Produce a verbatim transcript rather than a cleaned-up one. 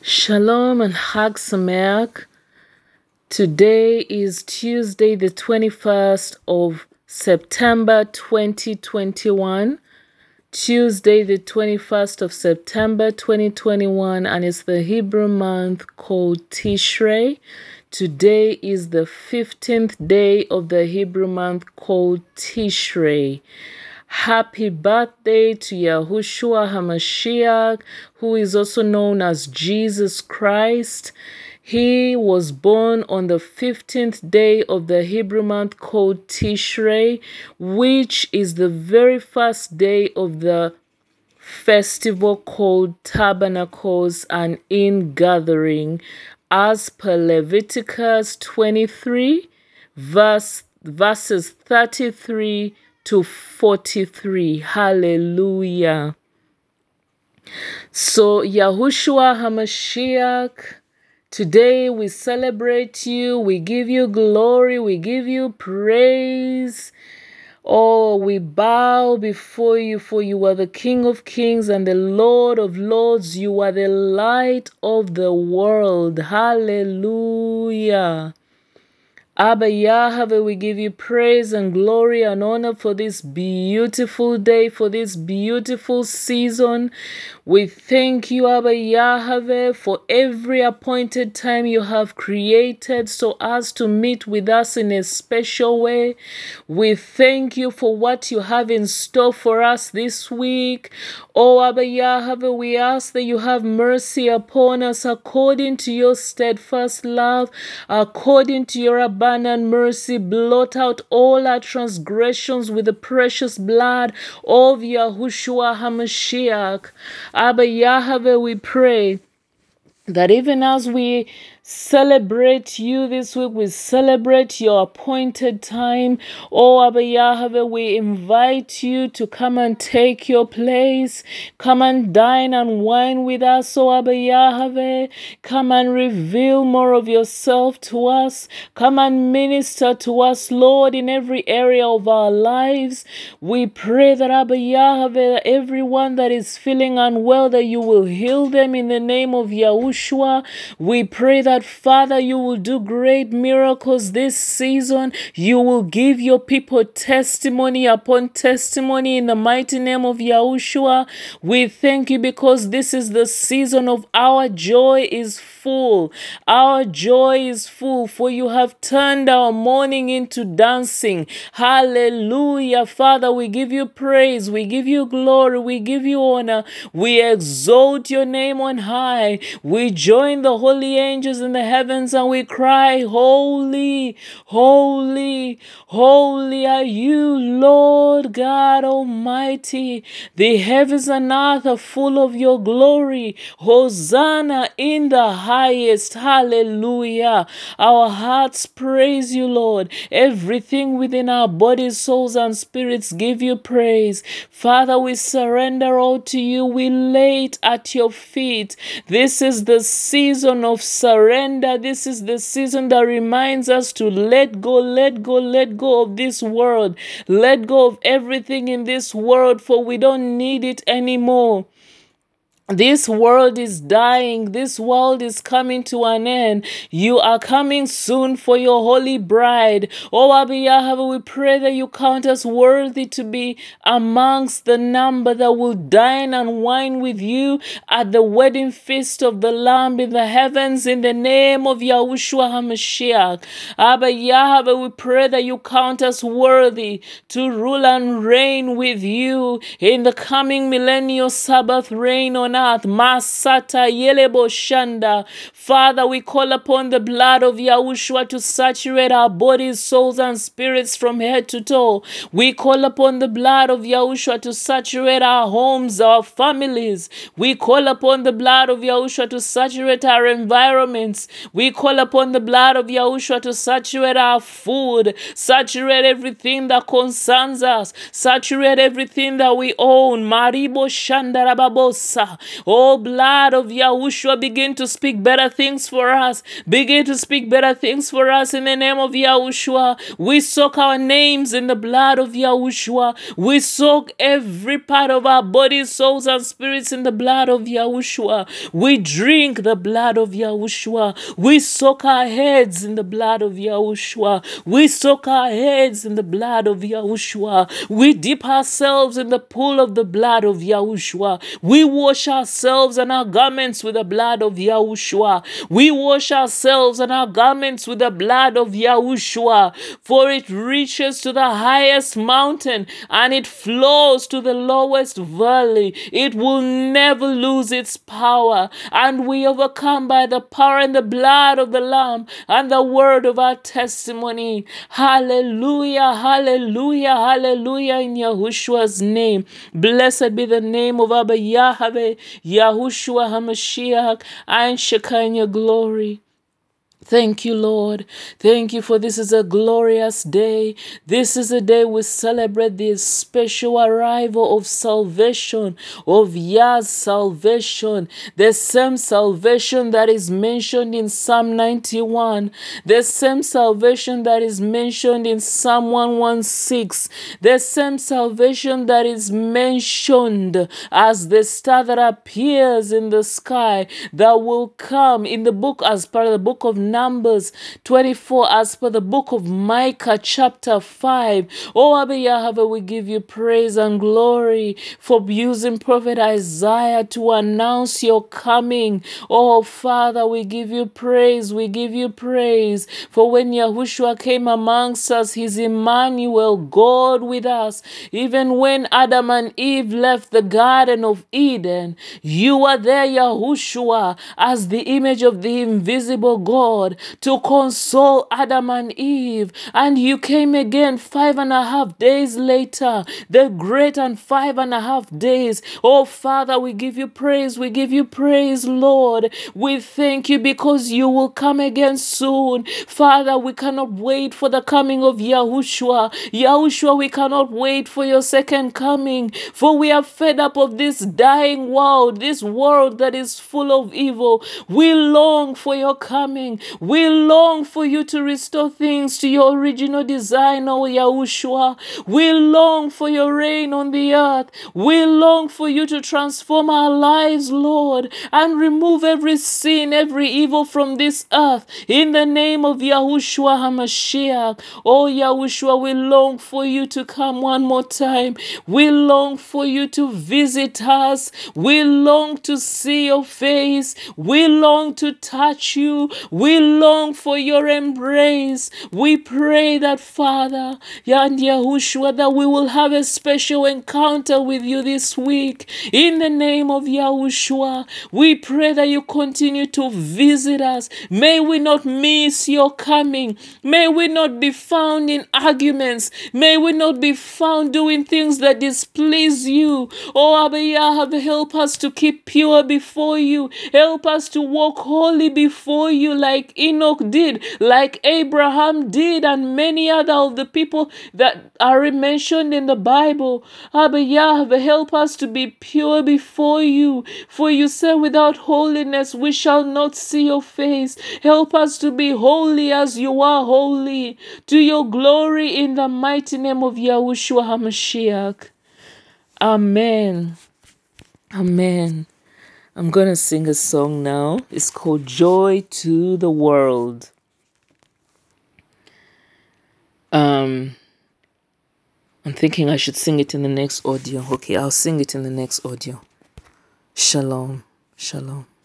Shalom and Hag Sameach. Today is Tuesday, the twenty-first of September, twenty twenty-one. Tuesday, the twenty-first of September, twenty twenty-one, and it's the Hebrew month called Tishrei. Today is the fifteenth day of the Hebrew month called Tishrei. Happy birthday to Yahushua HaMashiach, who is also known as Jesus Christ. He was born on the fifteenth day of the Hebrew month called Tishrei, which is the very first day of the festival called Tabernacles and Ingathering, as per Leviticus twenty-three, verse, verses thirty-three to forty-three. Hallelujah. So, Yahushua HaMashiach, today we celebrate you, we give you glory, we give you praise. Oh, we bow before you, for you are the King of Kings and the Lord of Lords. You are the light of the world. Hallelujah. Abba Yahweh, we give you praise and glory and honor for this beautiful day, for this beautiful season. We thank you, Abba Yahweh, for every appointed time you have created so as to meet with us in a special way. We thank you for what you have in store for us this week. Oh, Abba Yahweh, we ask that you have mercy upon us according to your steadfast love, according to your abundant mercy. Blot out all our transgressions with the precious blood of Yahushua HaMashiach. Abba Yahweh, we pray that even as we celebrate you this week, we celebrate your appointed time. Oh, Abba Yahweh, we invite you to come and take your place. Come and dine and wine with us, oh Abba Yahweh. Come and reveal more of yourself to us. Come and minister to us, Lord, in every area of our lives. We pray that, Abba Yahweh, everyone that is feeling unwell, that you will heal them in the name of Yahushua. We pray that, Father, you will do great miracles this season. You will give your people testimony upon testimony in the mighty name of Yahushua. We thank you because this is the season of our joy is full. Our joy is full, for you have turned our mourning into dancing. Hallelujah. Father, we give you praise. We give you glory. We give you honor. We exalt your name on high. We join the holy angels in the heavens and we cry, holy, holy, holy are you, Lord God Almighty. The heavens and earth are full of your glory. Hosanna in the highest. Hallelujah. Our hearts praise you, Lord. Everything within our bodies, souls, and spirits give you praise. Father, we surrender all to you. We lay it at your feet. This is the season of surrender. This is the season that reminds us to let go, let go, let go of this world. Let go of everything in this world, for we don't need it anymore. This world is dying. This world is coming to an end. You are coming soon for your holy bride. Oh, Abba Yahweh, we pray that you count us worthy to be amongst the number that will dine and wine with you at the wedding feast of the Lamb in the heavens, in the name of Yahushua HaMashiach. Abba Yahweh, we pray that you count us worthy to rule and reign with you in the coming millennial Sabbath reign on earth. Masata Yelebo Shanda. Father, we call upon the blood of Yahushua to saturate our bodies, souls, and spirits from head to toe. We call upon the blood of Yahushua to saturate our homes, our families. We call upon the blood of Yahushua to saturate our environments. We call upon the blood of Yahushua to saturate our food, saturate everything that concerns us, saturate everything that we own. Maribo Shanda Rababosa. Oh, blood of Yahushua, begin to speak better things for us. Begin to speak better things for us in the name of Yahushua. We soak our names in the blood of Yahushua. We soak every part of our bodies, souls, and spirits in the blood of Yahushua. We drink the blood of Yahushua. We soak our heads in the blood of Yahushua. We soak our heads in the blood of Yahushua. We dip ourselves in the pool of the blood of Yahushua. We wash ourselves and our garments with the blood of Yahushua. We wash ourselves and our garments with the blood of Yahushua. For it reaches to the highest mountain and it flows to the lowest valley. It will never lose its power. And we overcome by the power and the blood of the Lamb and the word of our testimony. Hallelujah, hallelujah, hallelujah in Yahushua's name. Blessed be the name of Abba Yahweh, Yahushua HaMashiach, and Shekinah glory. Thank you, Lord. Thank you for this is a glorious day. This is a day we celebrate the special arrival of salvation, of Yah's salvation, the same salvation that is mentioned in Psalm ninety-one, the same salvation that is mentioned in Psalm one sixteen, the same salvation that is mentioned as the star that appears in the sky that will come in the book as part of the book of Numbers twenty-four, as per the book of Micah chapter five. Oh, Abba Yahweh, we give you praise and glory for using Prophet Isaiah to announce your coming. Oh, Father, we give you praise. We give you praise. For when Yahushua came amongst us, he's Emmanuel, God with us. Even when Adam and Eve left the Garden of Eden, you are there, Yahushua, as the image of the invisible God, to console Adam and Eve. And you came again five and a half days later, the great and five and a half days. Oh, Father, we give you praise. We give you praise, Lord. We thank you because you will come again soon. Father, we cannot wait for the coming of Yahushua. Yahushua, we cannot wait for your second coming, for we are fed up of this dying world, this world that is full of evil. We long for your coming. We long for you to restore things to your original design, oh Yahushua. We long for your reign on the earth. We long for you to transform our lives, Lord, and remove every sin, every evil from this earth. In the name of Yahushua HaMashiach. Oh Yahushua, we long for you to come one more time. We long for you to visit us. We long to see your face. We long to touch you. We long for your embrace. We pray that, Father, and Yahushua, that we will have a special encounter with you this week. In the name of Yahushua, we pray that you continue to visit us. May we not miss your coming. May we not be found in arguments. May we not be found doing things that displease you. Oh, Abba Yahweh, help us to keep pure before you. Help us to walk holy before you like Enoch did, like Abraham did, and many other of the people that are mentioned in the Bible. Abba Yahweh, help us to be pure before you. For you say without holiness we shall not see your face. Help us to be holy as you are holy, to your glory, in the mighty name of Yahushua HaMashiach. Amen. Amen. I'm going to sing a song now. It's called Joy to the World. Um, I'm thinking I should sing it in the next audio. Okay, I'll sing it in the next audio. Shalom. Shalom.